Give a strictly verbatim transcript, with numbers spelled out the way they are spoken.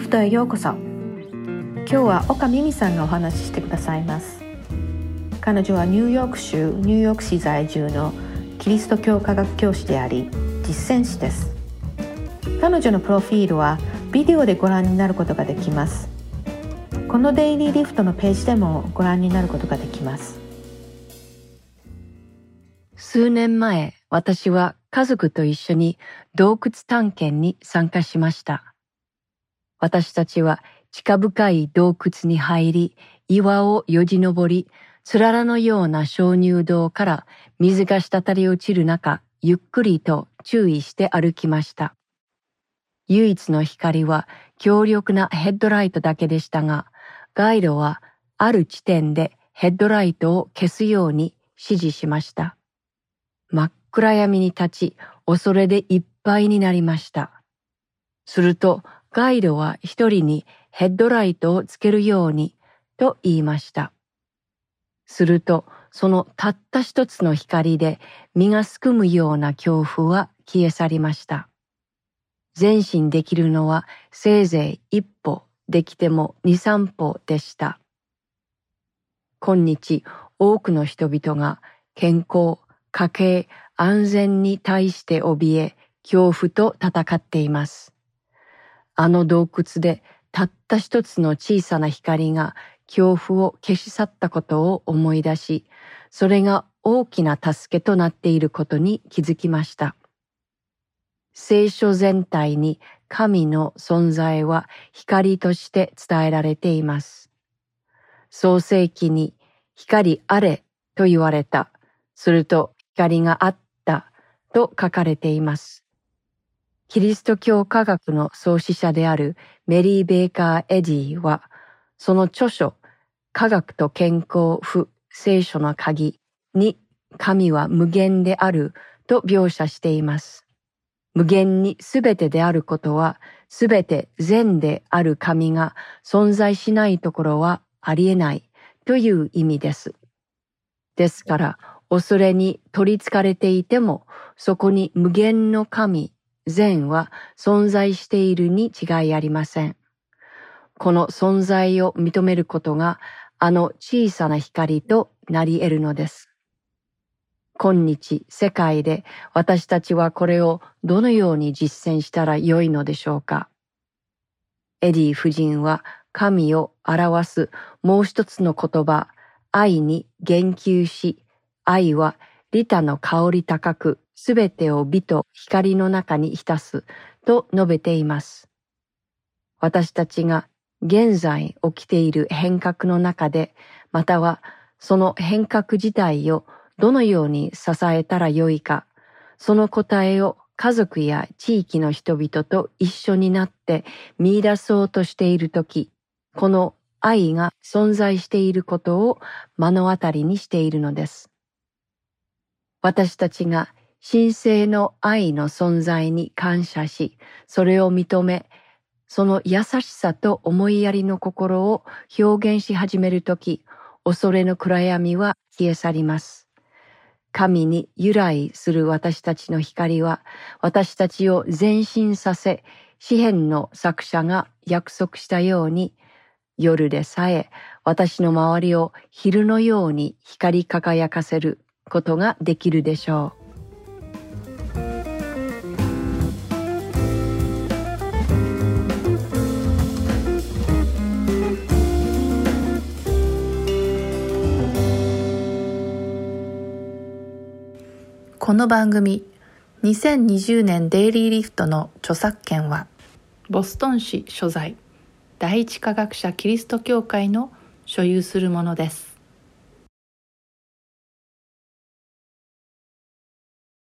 フトへようこそ。今日は岡美美さんがお話ししてくださいます。彼女はニューヨーク州ニューヨーク市在住のキリスト教科学教師であり実践師です。彼女のプロフィールはビデオでご覧になることができます。このデイリーリフトのページでもご覧になることができます。 数年前、私は家族と一緒に洞窟探検に参加しました。私たちは地下深い洞窟に入り、岩をよじ登り、つららのような鍾乳洞から水が滴り落ちる中、ゆっくりと注意して歩きました。唯一の光は強力なヘッドライトだけでしたが、ガイドはある地点でヘッドライトを消すように指示しました。真っ暗闇に立ち、恐れでいっぱいになりました。すると、ガイドは一人にヘッドライトをつけるようにと言いました。すると、そのたった一つの光で身がすくむような恐怖は消え去りました。前進できるのはせいぜい一歩、できても二三歩でした。今日、多くの人々が健康、家計、安全に対して怯え、恐怖と戦っています。あの洞窟でたった一つの小さな光が恐怖を消し去ったことを思い出し、それが大きな助けとなっていることに気づきました。聖書全体に神の存在は光として伝えられています。創世記に光あれと言われた。すると光があったと書かれています。キリスト教科学の創始者であるメリー・ベーカー・エディは、その著書、科学と健康不聖書の鍵に神は無限であると描写しています。無限にすべてであることは、すべて善である神が存在しないところはありえないという意味です。ですから、恐れに取りつかれていても、そこに無限の神、善は存在しているに違いありません。この存在を認めることが、あの小さな光となり得るのです。今日、世界で私たちはこれをどのように実践したらよいのでしょうか。エディ夫人は神を表すもう一つの言葉、愛に言及し、愛は利他の香り高く、すべてを美と光の中に浸すと述べています。私たちが現在起きている変革の中で、またはその変革自体をどのように支えたらよいか、その答えを家族や地域の人々と一緒になって見出そうとしているとき、この愛が存在していることを目の当たりにしているのです。私たちが神聖の愛の存在に感謝し、それを認め、その優しさと思いやりの心を表現し始めるとき、恐れの暗闇は消え去ります。神に由来する私たちの光は、私たちを前進させ、詩篇の作者が約束したように、夜でさえ私の周りを昼のように光り輝かせることができるでしょう。 この番組、にせんにじゅうねんデイリーリフトの著作権は、ボストン市所在、第一科学者キリスト教会の所有するものです。